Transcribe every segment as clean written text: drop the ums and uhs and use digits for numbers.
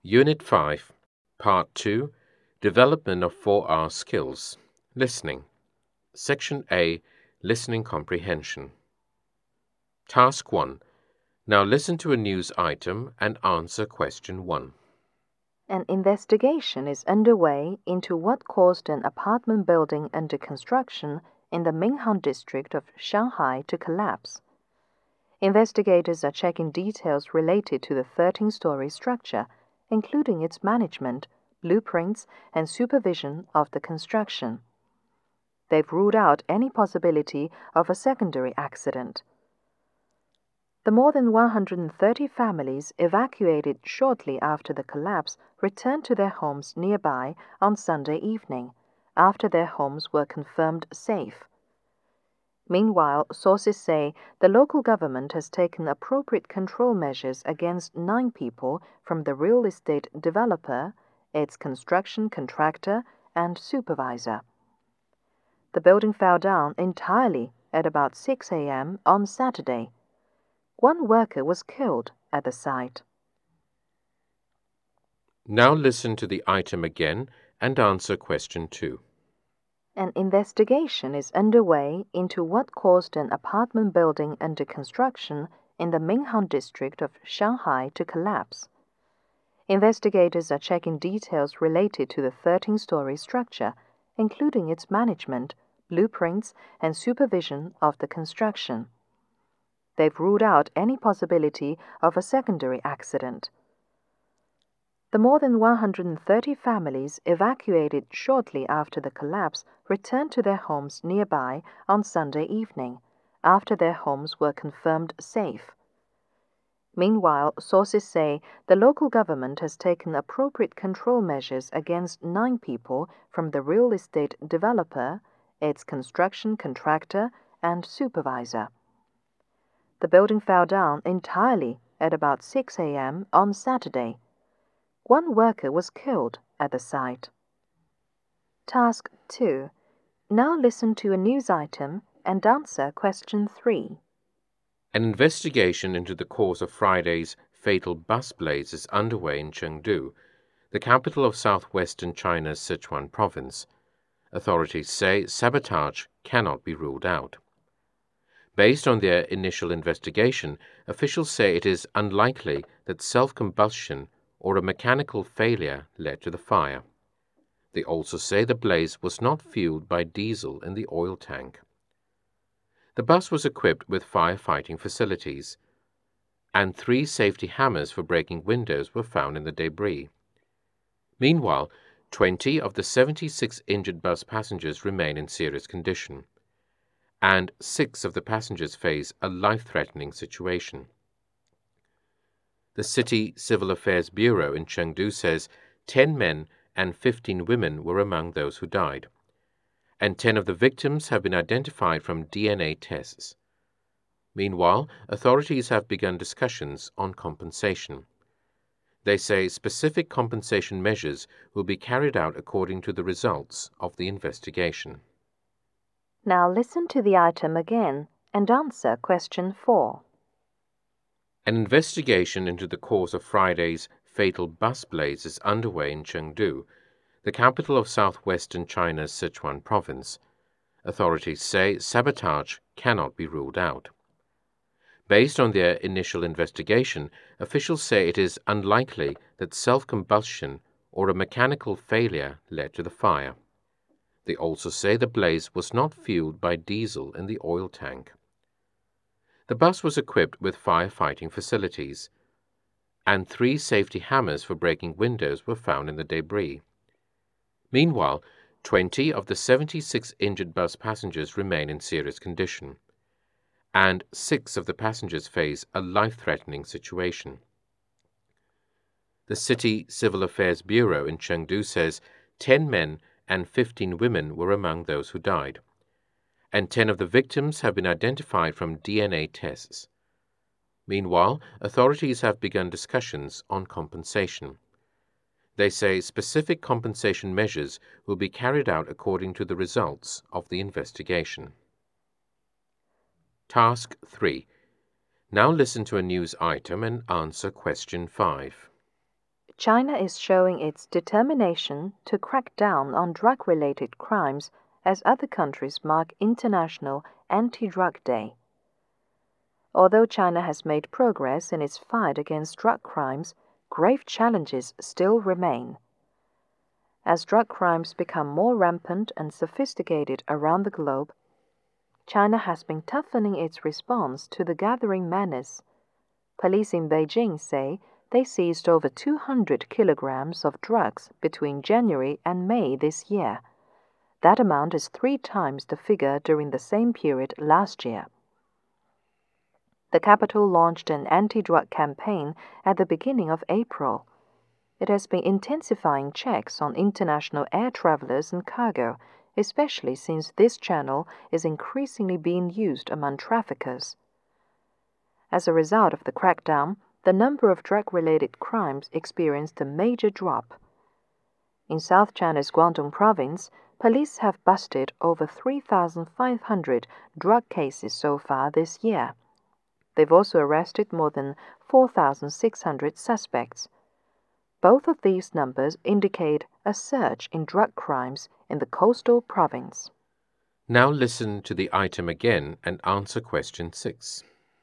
Unit 5, Part 2, Development of 4R Skills. Listening. Section A, Listening Comprehension. Task 1. Now listen to a news item and answer question 1. An investigation is underway into what caused an apartment building under construction in the Minhang district of Shanghai to collapse. Investigators are checking details related to the 13-story structure, including its management, blueprints, and supervision of the construction. They've ruled out any possibility of a secondary accident. The more than 130 families evacuated shortly after the collapse returned to their homes nearby on Sunday evening, after their homes were confirmed safe. Meanwhile, sources say the local government has taken appropriate control measures against 9 people from the real estate developer, its construction contractor, and supervisor. The building fell down entirely at about 6 a.m. on Saturday. 1 worker was killed at the site. Now listen to the item again and answer question 2. An investigation is underway into what caused an apartment building under construction in the Minhang district of Shanghai to collapse. Investigators are checking details related to the 13-story structure, including its management, blueprints, and supervision of the construction. They've ruled out any possibility of a secondary accident. The more than 130 families evacuated shortly after the collapse returned to their homes nearby on Sunday evening, after their homes were confirmed safe. Meanwhile, sources say the local government has taken appropriate control measures against 9 people from the real estate developer, its construction contractor, and supervisor. The building fell down entirely at about 6 a.m. on Saturday. 1 worker was killed at the site. Task 2. Now listen to a news item and answer question 3. An investigation into the cause of Friday's fatal bus blaze is underway in Chengdu, the capital of southwestern China's Sichuan province. Authorities say sabotage cannot be ruled out. Based on their initial investigation, officials say it is unlikely that self-combustion or a mechanical failure led to the fire. They also say the blaze was not fueled by diesel in the oil tank. The bus was equipped with firefighting facilities, and 3 safety hammers for breaking windows were found in the debris. Meanwhile, 20 of the 76 injured bus passengers remain in serious condition, and 6 of the passengers face a life-threatening situation. The City Civil Affairs Bureau in Chengdu says 10 men and 15 women were among those who died, and 10 of the victims have been identified from DNA tests. Meanwhile, authorities have begun discussions on compensation. They say specific compensation measures will be carried out according to the results of the investigation. Now listen to the item again and answer question 4. An investigation into the cause of Friday's fatal bus blaze is underway in Chengdu, the capital of southwestern China's Sichuan province. Authorities say sabotage cannot be ruled out. Based on their initial investigation, officials say it is unlikely that self-combustion or a mechanical failure led to the fire. They also say the blaze was not fueled by diesel in the oil tank. The bus was equipped with firefighting facilities, and 3 safety hammers for breaking windows were found in the debris. Meanwhile, 20 of the 76 injured bus passengers remain in serious condition, and 6 of the passengers face a life-threatening situation. The City Civil Affairs Bureau in Chengdu says 10 men and 15 women were among those who died, and 10 of the victims have been identified from DNA tests. Meanwhile, authorities have begun discussions on compensation. They say specific compensation measures will be carried out according to the results of the investigation. Task 3. Now listen to a news item and answer question 5. China is showing its determination to crack down on drug-related crimes as other countries mark International Anti-Drug Day. Although China has made progress in its fight against drug crimes, grave challenges still remain. As drug crimes become more rampant and sophisticated around the globe, China has been toughening its response to the gathering menace. Police in Beijing say they seized over 200 kilograms of drugs between January and May this year. That amount is 3 times the figure during the same period last year. The capital launched an anti-drug campaign at the beginning of April. It has been intensifying checks on international air travelers and cargo, especially since this channel is increasingly being used among traffickers. As a result of the crackdown, the number of drug-related crimes experienced a major drop. In South China's Guangdong province, police have busted over 3,500 drug cases so far this year. They've also arrested more than 4,600 suspects. Both of these numbers indicate a surge in drug crimes in the coastal province. Now listen to the item again and answer question 6.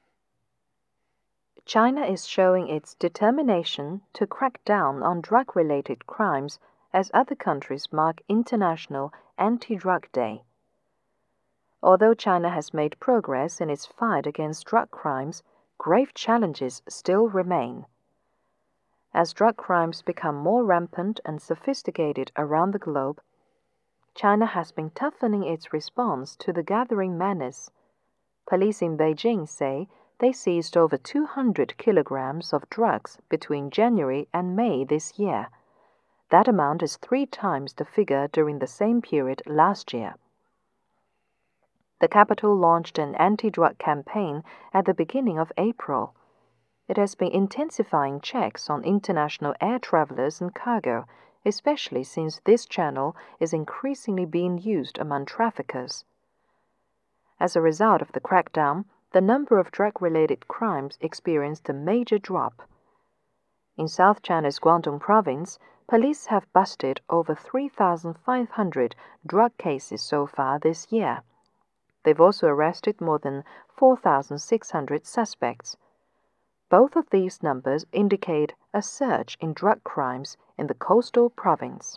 China is showing its determination to crack down on drug-related crimes as other countries mark International Anti-Drug Day. Although China has made progress in its fight against drug crimes, grave challenges still remain. As drug crimes become more rampant and sophisticated around the globe, China has been toughening its response to the gathering menace. Police in Beijing say they seized over 200 kilograms of drugs between January and May this year. That amount is 3 times the figure during the same period last year. The capital launched an anti-drug campaign at the beginning of April. It has been intensifying checks on international air travelers and cargo, especially since this channel is increasingly being used among traffickers. As a result of the crackdown, the number of drug-related crimes experienced a major drop. In South China's Guangdong province, police have busted over 3,500 drug cases so far this year. They've also arrested more than 4,600 suspects. Both of these numbers indicate a surge in drug crimes in the coastal province.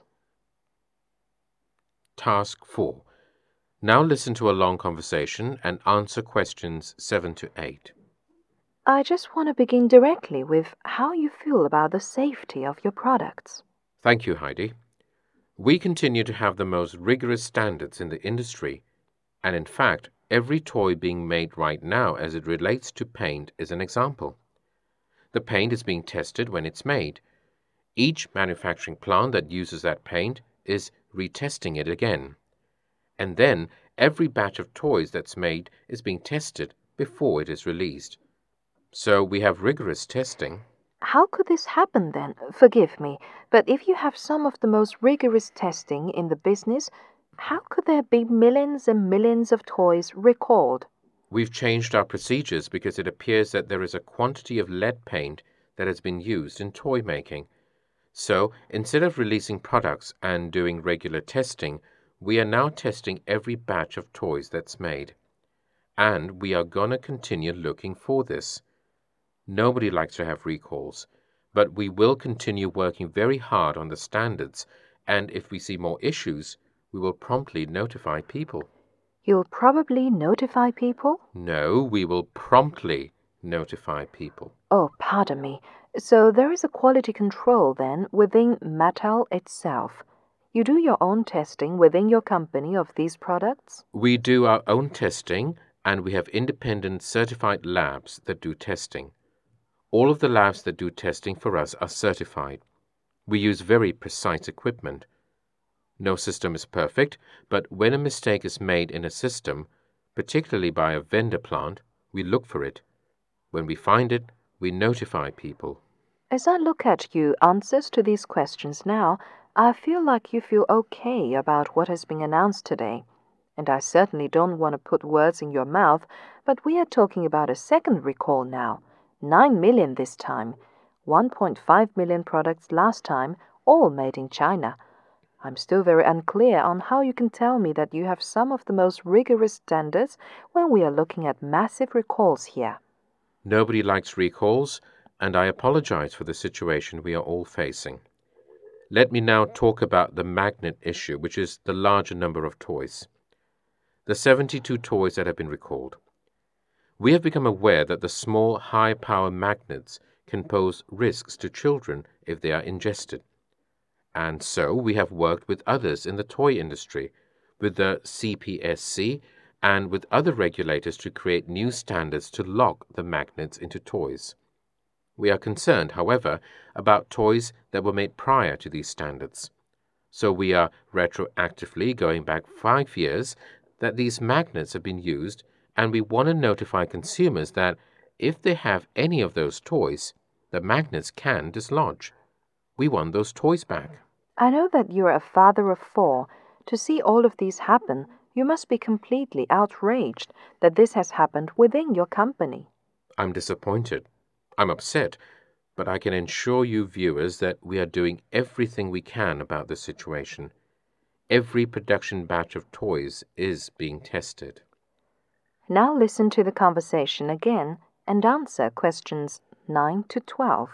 Task 4. Now listen to a long conversation and answer questions 7 to 8. I just want to begin directly with how you feel about the safety of your products. Thank you, Heidi. We continue to have the most rigorous standards in the industry, and in fact, every toy being made right now as it relates to paint is an example. The paint is being tested when it's made. Each manufacturing plant that uses that paint is retesting it again. And then every batch of toys that's made is being tested before it is released. So we have rigorous testing. How could this happen then? Forgive me, but if you have some of the most rigorous testing in the business, how could there be millions and millions of toys recalled? We've changed our procedures because it appears that there is a quantity of lead paint that has been used in toy making. So, instead of releasing products and doing regular testing, we are now testing every batch of toys that's made. And we are going to continue looking for this. Nobody likes to have recalls, but we will continue working very hard on the standards, and if we see more issues, we will promptly notify people. You'll probably notify people? No, we will promptly notify people. Oh, pardon me. So there is a quality control then within Mattel itself. You do your own testing within your company of these products? We do our own testing, and we have independent certified labs that do testing. All of the labs that do testing for us are certified. We use very precise equipment. No system is perfect, but when a mistake is made in a system, particularly by a vendor plant, we look for it. When we find it, we notify people. As I look at your answers to these questions now, I feel like you feel okay about what has been announced today. And I certainly don't want to put words in your mouth, but we are talking about a second recall now. 9 million this time. 1.5 million products last time, all made in China. I'm still very unclear on how you can tell me that you have some of the most rigorous standards when we are looking at massive recalls here. Nobody likes recalls, and I apologize for the situation we are all facing. Let me now talk about the magnet issue, which is the larger number of toys. The 72 toys that have been recalled. We have become aware that the small, high-power magnets can pose risks to children if they are ingested. And so we have worked with others in the toy industry, with the CPSC, and with other regulators to create new standards to lock the magnets into toys. We are concerned, however, about toys that were made prior to these standards. So we are retroactively going back 5 years that these magnets have been used, and we want to notify consumers that if they have any of those toys, the magnets can dislodge. We want those toys back. I know that you're a father of 4. To see all of these happen, you must be completely outraged that this has happened within your company. I'm disappointed. I'm upset, but I can assure you viewers that we are doing everything we can about the situation. Every production batch of toys is being tested. Now listen to the conversation again and answer questions 9 to 12.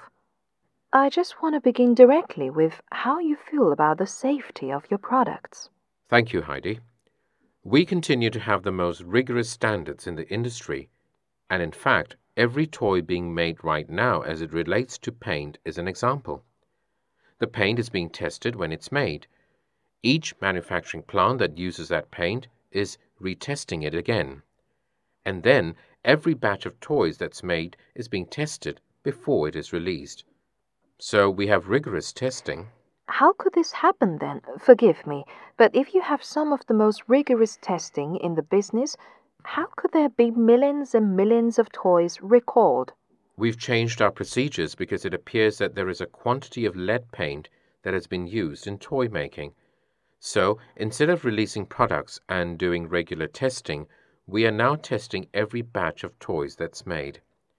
I just want to begin directly with how you feel about the safety of your products. Thank you, Heidi. We continue to have the most rigorous standards in the industry, and in fact, every toy being made right now as it relates to paint is an example. The paint is being tested when it's made. Each manufacturing plant that uses that paint is retesting it again. And then every batch of toys that's made is being tested before it is released. So we have rigorous testing. How could this happen then? Forgive me, but if you have some of the most rigorous testing in the business, how could there be millions and millions of toys recalled? We've changed our procedures because it appears that there is a quantity of lead paint that has been used in toy making. So, instead of releasing products and doing regular testing, we are now testing every batch of toys that's made.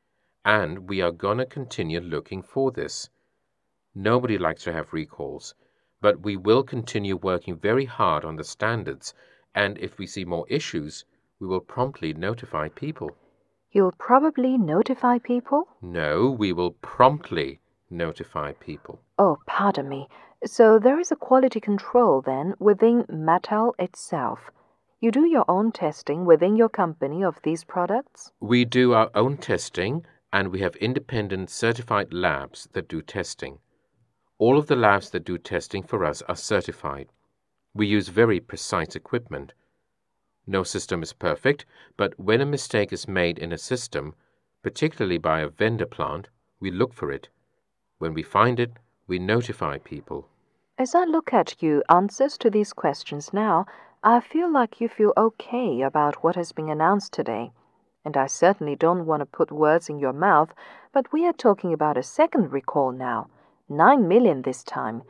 And we are going to continue looking for this. Nobody likes to have recalls, but we will continue working very hard on the standards, and if we see more issues, we will promptly notify people. You'll probably notify people? No, we will promptly notify people. Oh, pardon me. So there is a quality control then within Mattel itself. You do your own testing within your company of these products? We do our own testing, and we have independent certified labs that do testing. All of the labs that do testing for us are certified. We use very precise equipment. No system is perfect, but when a mistake is made in a system, particularly by a vendor plant, we look for it. When we find it, we notify people. As I look at your answers to these questions now, I feel like you feel okay about what has been announced today. And I certainly don't want to put words in your mouth, but we are talking about a second recall now. 9 million this time.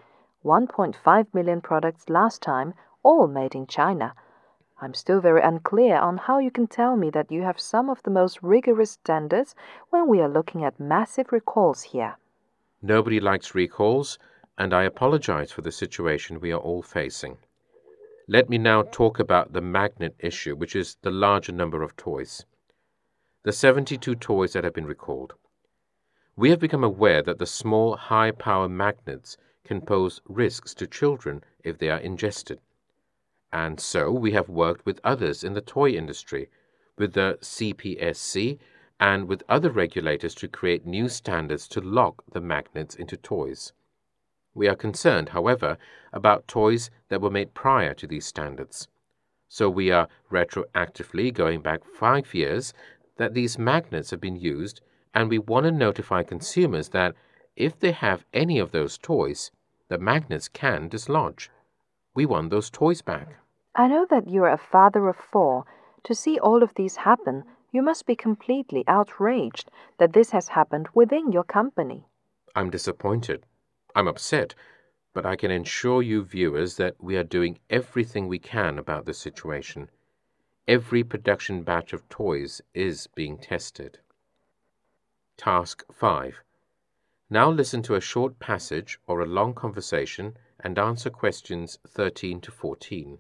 1.5 million products last time, all made in China. I'm still very unclear on how you can tell me that you have some of the most rigorous standards when we are looking at massive recalls here. Nobody likes recalls, and I apologize for the situation we are all facing. Let me now talk about the magnet issue, which is the larger number of toys. The 72 toys that have been recalled. We have become aware that the small, high-power magnets can pose risks to children if they are ingested. And so we have worked with others in the toy industry, with the CPSC, and with other regulators to create new standards to lock the magnets into toys. We are concerned, however, about toys that were made prior to these standards. So we are retroactively going back 5 years that these magnets have been used, and we want to notify consumers that if they have any of those toys, the magnets can dislodge. We want those toys back. I know that you're a father of 4. To see all of these happen, you must be completely outraged that this has happened within your company. I'm disappointed. I'm upset, but I can assure you viewers that we are doing everything we can about the situation. Every production batch of toys is being tested. Task 5. Now listen to a short passage or a long conversation and answer questions 13 to 14.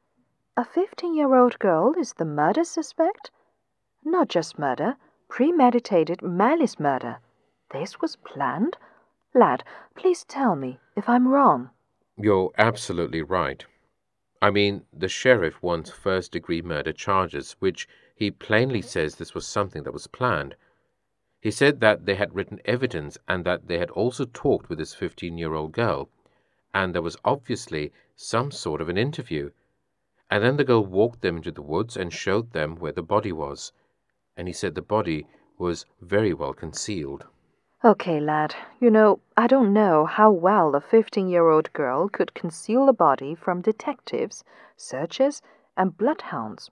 A 15-year-old girl is the murder suspect? Not just murder, premeditated malice murder. This was planned? Lad, please tell me if I'm wrong. You're absolutely right. I mean, the sheriff wants first-degree murder charges, which he plainly says this was something that was planned. He said that they had written evidence and that they had also talked with this 15-year-old girl, and there was obviously some sort of an interview. And then the girl walked them into the woods and showed them where the body was. And he said the body was very well concealed. Okay, lad, I don't know how well a 15-year-old girl could conceal a body from detectives, searchers, and bloodhounds.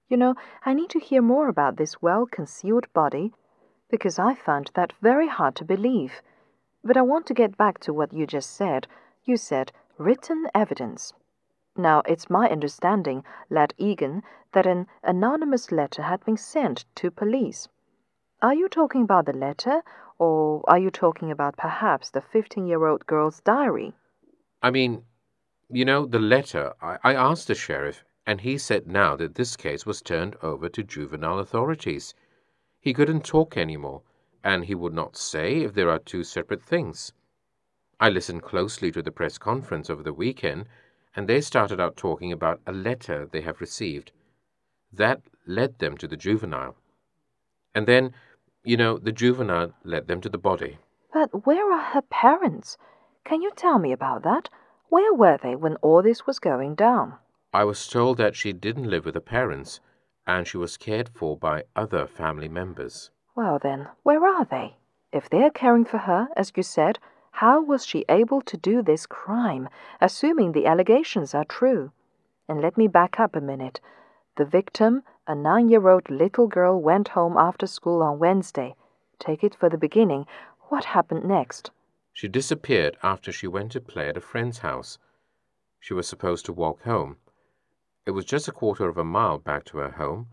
I need to hear more about this well-concealed body, because I found that very hard to believe. But I want to get back to what you just said. You said written evidence. Now, it's my understanding, lad Egan, that an anonymous letter had been sent to police. Are you talking about the letter, or are you talking about perhaps the 15-year-old girl's diary? I mean, the letter, I asked the sheriff, and he said now that this case was turned over to juvenile authorities. He couldn't talk anymore, and he would not say if there are two separate things. I listened closely to the press conference over the weekend, and they started out talking about a letter they have received. That led them to the juvenile. And then, the juvenile led them to the body. But where are her parents? Can you tell me about that? Where were they when all this was going down? I was told that she didn't live with her parents, and she was cared for by other family members. Well then, where are they? If they're caring for her, as you said, how was she able to do this crime, assuming the allegations are true? And let me back up a minute. The victim, a 9-year-old little girl, went home after school on Wednesday. Take it for the beginning. What happened next? She disappeared after she went to play at a friend's house. She was supposed to walk home. It was just a quarter of a mile back to her home.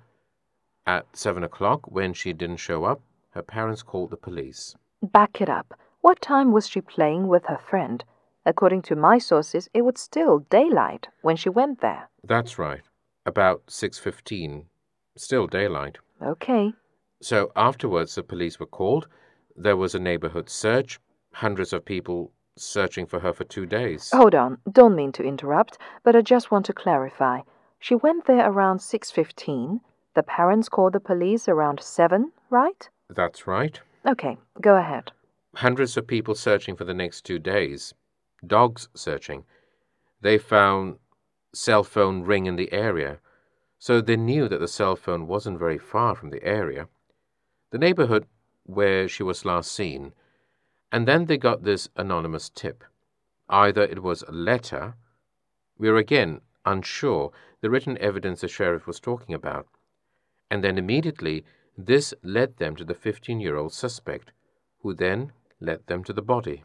At 7 o'clock, when she didn't show up, her parents called the police. Back it up. What time was she playing with her friend? According to my sources, it was still daylight when she went there. That's right. About 6:15. Still daylight. Okay. So afterwards, the police were called. There was a neighborhood search. Hundreds of people searching for her for 2 days. Hold on. Don't mean to interrupt, but I just want to clarify. She went there around 6:15. The parents called the police around 7, right? That's right. Okay, go ahead. Hundreds of people searching for the next 2 days. Dogs searching. They found cell phone ring in the area, so they knew that the cell phone wasn't very far from the area, the neighborhood where she was last seen. And then they got this anonymous tip. Either it was a letter. We're again unsure the written evidence the sheriff was talking about. And then immediately this led them to the 15-year-old suspect, who then led them to the body.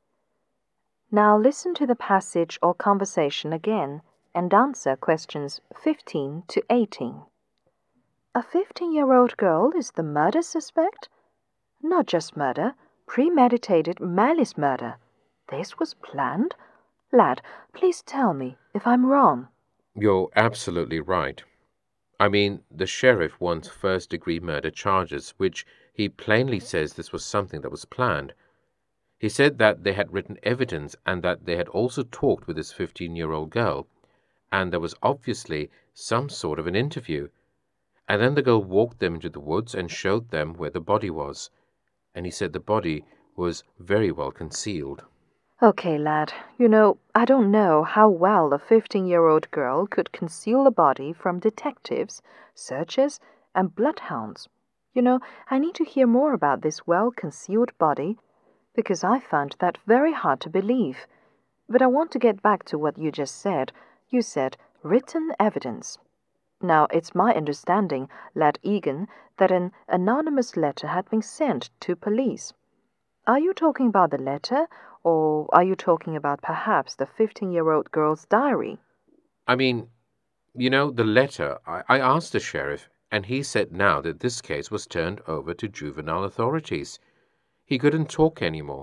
Now listen to the passage or conversation again and answer questions 15 to 18. A 15-year-old girl is the murder suspect? Not just murder, premeditated malice murder. This was planned? Lad, please tell me if I'm wrong. You're absolutely right. I mean, the sheriff wants first-degree murder charges, which he plainly says this was something that was planned. He said that they had written evidence and that they had also talked with this 15-year-old girl, and there was obviously some sort of an interview. And then the girl walked them into the woods and showed them where the body was. And he said the body was very well concealed. Okay, lad, I don't know how well a 15-year-old girl could conceal a body from detectives, searchers, and bloodhounds. I need to hear more about this well-concealed body, because I found that very hard to believe. But I want to get back to what you just said. You said written evidence. Now, it's my understanding, lad Egan, that an anonymous letter had been sent to police. Are you talking about the letter, or are you talking about perhaps the 15-year-old girl's diary? I mean, the letter, I asked the sheriff, and he said now that this case was turned over to juvenile authorities. He couldn't talk anymore,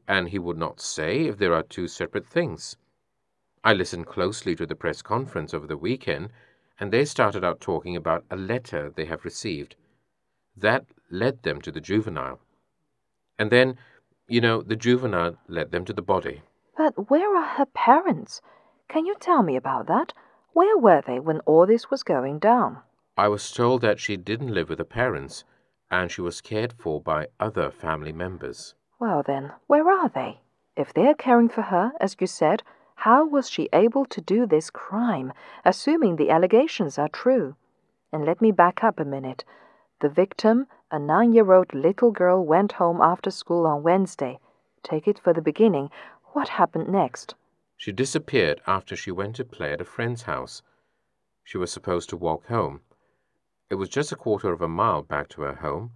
and he would not say if there are two separate things. I listened closely to the press conference over the weekend, and they started out talking about a letter they have received. That led them to the juvenile. And then, the juvenile led them to the body. But where are her parents? Can you tell me about that? Where were they when all this was going down? I was told that she didn't live with her parents, and she was cared for by other family members. Well then, where are they? If they're caring for her, as you said, how was she able to do this crime, assuming the allegations are true? And let me back up a minute. The victim, a 9-year-old little girl, went home after school on Wednesday. Take it for the beginning. What happened next? She disappeared after she went to play at a friend's house. She was supposed to walk home. It was just a quarter of a mile back to her home.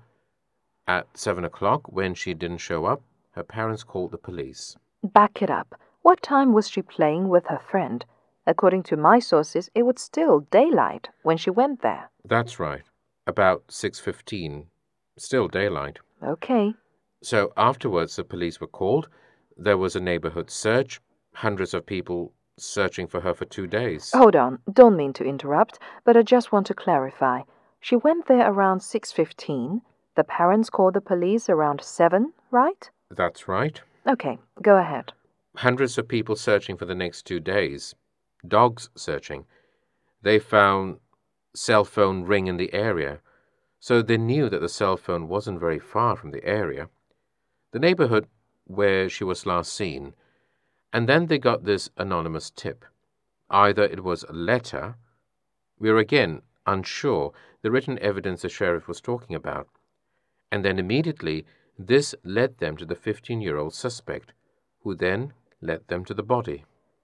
At 7 o'clock, when she didn't show up, her parents called the police. Back it up. What time was she playing with her friend? According to my sources, it was still daylight when she went there. That's right. About 6:15. Still daylight. Okay. So afterwards, the police were called. There was a neighborhood search. Hundreds of people searching for her for 2 days. Hold on. Don't mean to interrupt, but I just want to clarify. She went there around 6:15. The parents called the police around 7, right? That's right. Okay, go ahead. Hundreds of people searching for the next 2 days. Dogs searching. They found cell phone ring in the area, so they knew that the cell phone wasn't very far from the area, the neighborhood where she was last seen. And then they got this anonymous tip. Either it was a letter. We're again unsure the written evidence the sheriff was talking about. And then immediately this led them to the 15-year-old suspect, who then led them to the body.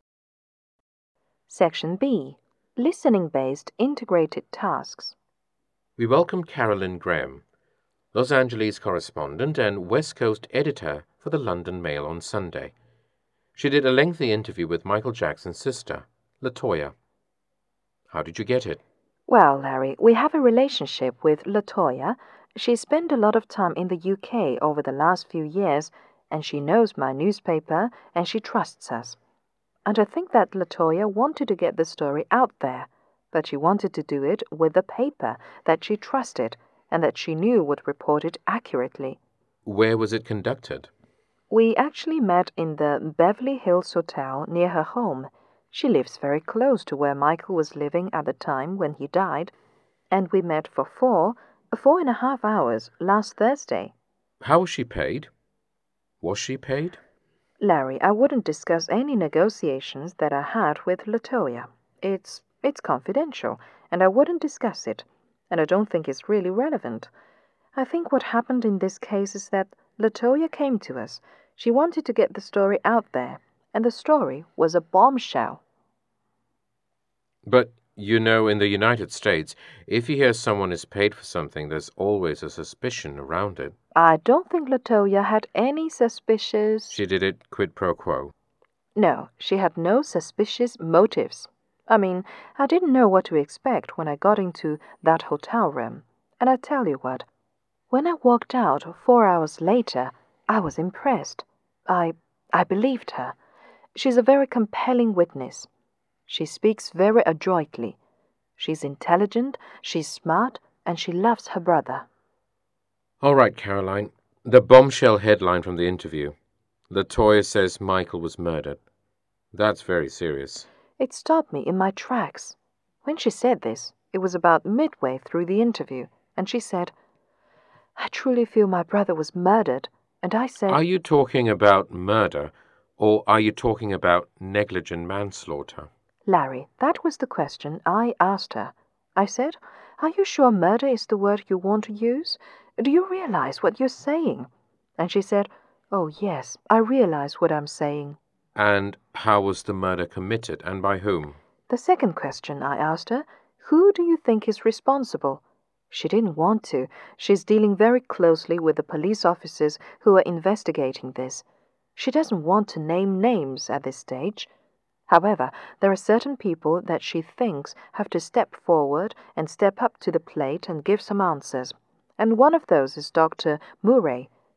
Section B. Listening-based integrated tasks. We welcomed Carolyn Graham, Los Angeles correspondent and West Coast editor for the London Mail on Sunday. She did a lengthy interview with Michael Jackson's sister, LaToya. How did you get it? Well, Larry, we have a relationship with LaToya. She spent a lot of time in the UK over the last few years, and she knows my newspaper, and she trusts us. And I think that LaToya wanted to get the story out there, but she wanted to do it with a paper that she trusted and that she knew would report it accurately. Where was it conducted? We actually met in the Beverly Hills Hotel near her home. She lives very close to where Michael was living at the time when he died, and we met for 4.5 hours last Thursday. How was she paid? Was she paid? Larry, I wouldn't discuss any negotiations that I had with LaToya. It's confidential, and I wouldn't discuss it, and I don't think it's really relevant. I think what happened in this case is that LaToya came to us. She wanted to get the story out there, and the story was a bombshell. But, in the United States, if you hear someone is paid for something, there's always a suspicion around it. I don't think LaToya had any suspicious... She did it quid pro quo. No, she had no suspicious motives. I mean, I didn't know what to expect when I got into that hotel room. And I tell you what, when I walked out 4 hours later, I was impressed. I believed her. She's a very compelling witness. She speaks very adroitly. She's intelligent, she's smart, and she loves her brother. All right, Caroline. The bombshell headline from the interview. LaToya says Michael was murdered. That's very serious. It stopped me in my tracks. When she said this, it was about midway through the interview, and she said, "I truly feel my brother was murdered." And I said, Are you talking about murder, or are you talking about negligent manslaughter? Larry, that was the question I asked her. I said, "Are you sure murder is the word you want to use? Do you realize what you're saying?" And she said, "Oh, yes, I realize what I'm saying." And how was the murder committed, and by whom? The second question I asked her, "Who do you think is responsible?" She didn't want to. She's dealing very closely with the police officers who are investigating this. She doesn't want to name names at this stage. However, there are certain people that she thinks have to step forward and step up to the plate and give some answers. And one of those is Dr. Murray.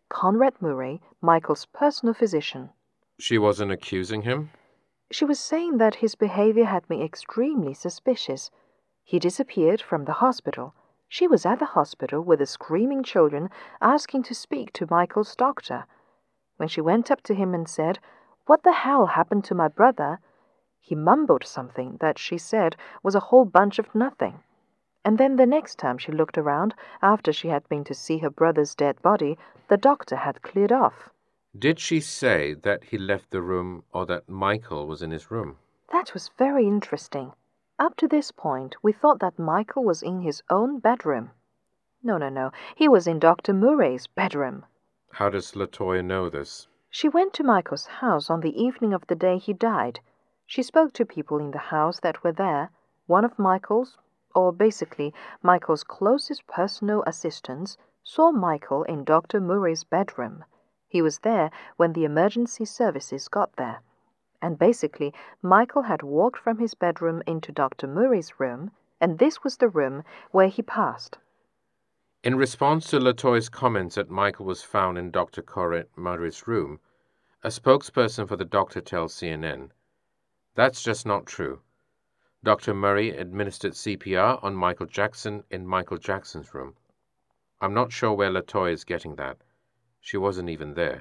Conrad Murray, Michael's personal physician. She wasn't accusing him? She was saying that his behavior had been extremely suspicious. He disappeared from the hospital. She was at the hospital with the screaming children, asking to speak to Michael's doctor. When she went up to him and said, "What the hell happened to my brother?" he mumbled something that she said was a whole bunch of nothing. And then the next time she looked around, after she had been to see her brother's dead body, the doctor had cleared off. Did she say that he left the room or that Michael was in his room? That was very interesting. Up to this point, we thought that Michael was in his own bedroom. No. He was in Dr. Murray's bedroom. How does Latoya know this? She went to Michael's house on the evening of the day he died. She spoke to people in the house that were there. One of Michael's, or basically Michael's closest personal assistants, saw Michael in Dr. Murray's bedroom. He was there when the emergency services got there. And basically, Michael had walked from his bedroom into Dr. Murray's room, and this was the room where he passed. In response to Latoya's comments that Michael was found in Dr. Conrad Murray's room, a spokesperson for the doctor tells CNN, "That's just not true. Dr. Murray administered CPR on Michael Jackson in Michael Jackson's room. I'm not sure where Latoya is getting that. She wasn't even there."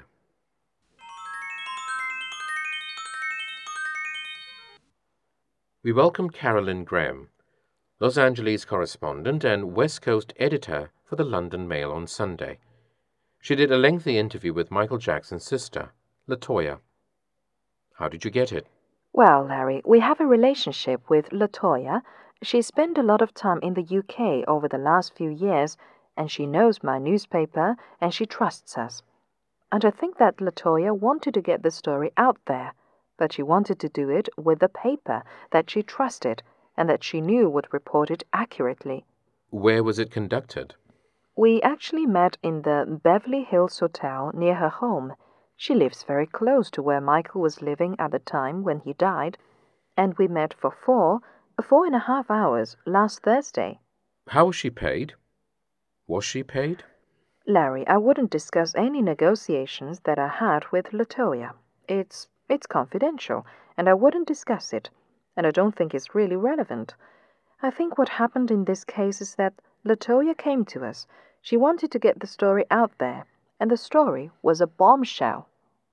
We welcome Carolyn Graham, Los Angeles correspondent and West Coast editor for the London Mail on Sunday. She did a lengthy interview with Michael Jackson's sister, Latoya. How did you get it? Well, Larry, we have a relationship with Latoya. She spent a lot of time in the UK over the last few years, and she knows my newspaper, and she trusts us. And I think that Latoya wanted to get the story out there, but she wanted to do it with a paper that she trusted and that she knew would report it accurately. Where was it conducted? We actually met in the Beverly Hills Hotel near her home. She lives very close to where Michael was living at the time when he died, and we met for 4.5 hours last Thursday. How was she paid? Was she paid? Larry, I wouldn't discuss any negotiations that I had with Latoya. It's confidential, and I wouldn't discuss it, and I don't think it's really relevant. I think what happened in this case is that Latoya came to us. She wanted to get the story out there, and the story was a bombshell.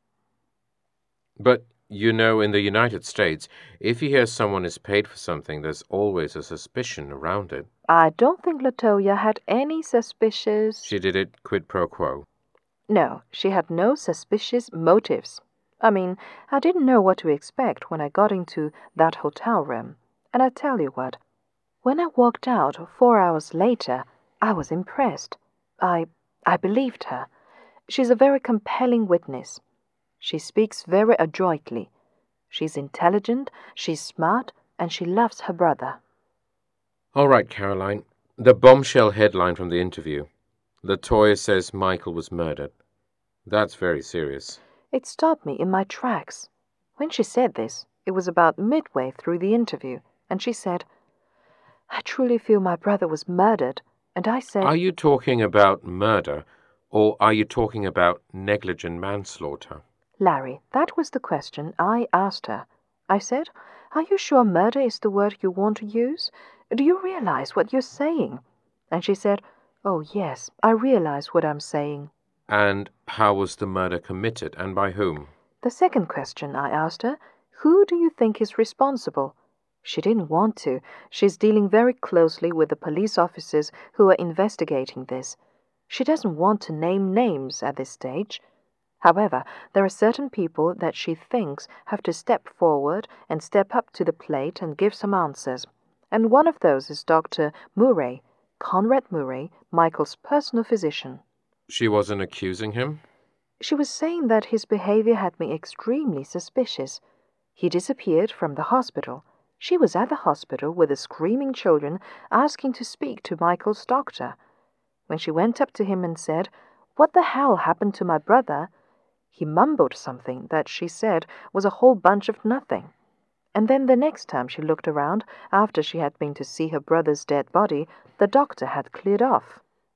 But, in the United States, if you hear someone is paid for something, there's always a suspicion around it. I don't think Latoya had any suspicious... She did it quid pro quo. No, she had no suspicious motives. I mean, I didn't know what to expect when I got into that hotel room. And I tell you what, when I walked out 4 hours later, I was impressed. I believed her. She's a very compelling witness. She speaks very adroitly. She's intelligent, she's smart, and she loves her brother. All right, Caroline. The bombshell headline from the interview. Latoya says Michael was murdered. That's very serious. It stopped me in my tracks. When she said this, it was about midway through the interview, and she said, "I truly feel my brother was murdered." And I said, "Are you talking about murder, or are you talking about negligent manslaughter?" Larry, that was the question I asked her. I said, "Are you sure murder is the word you want to use? Do you realize what you're saying?" And she said, "Oh, yes, I realize what I'm saying." And how was the murder committed, and by whom? The second question I asked her, "Who do you think is responsible?" She didn't want to. She's dealing very closely with the police officers who are investigating this. She doesn't want to name names at this stage. However, there are certain people that she thinks have to step forward and step up to the plate and give some answers. And one of those is Dr. Murray, Conrad Murray, Michael's personal physician. She wasn't accusing him? She was saying that his behavior had been extremely suspicious. He disappeared from the hospital. She was at the hospital with the screaming children, asking to speak to Michael's doctor. When she went up to him and said, "What the hell happened to my brother?" he mumbled something that she said was a whole bunch of nothing. And then the next time she looked around, after she had been to see her brother's dead body, the doctor had cleared off.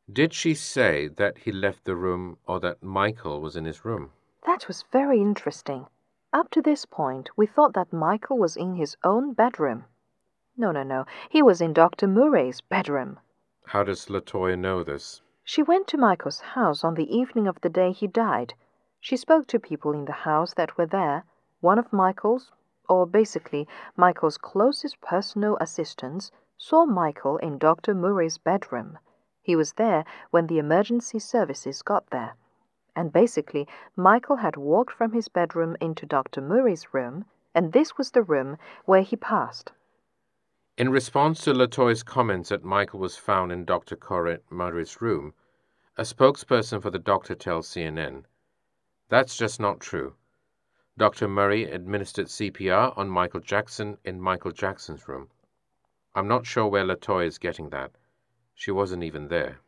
Did she say that he left the room or that Michael was in his room? That was very interesting. Up to this point, we thought that Michael was in his own bedroom. No. He was in Dr. Murray's bedroom. How does Latoya know this? She went to Michael's house on the evening of the day he died. She spoke to people in the house that were there. One of Michael's, or basically Michael's closest personal assistants, saw Michael in Dr. Murray's bedroom. He was there when the emergency services got there. And basically, Michael had walked from his bedroom into Dr. Murray's room, and this was the room where he passed. In response to Latoya's comments that Michael was found in Dr. Corey Murray's room, a spokesperson for the doctor tells CNN, "That's just not true. Dr. Murray administered CPR on Michael Jackson in Michael Jackson's room. I'm not sure where Latoya is getting that. She wasn't even there."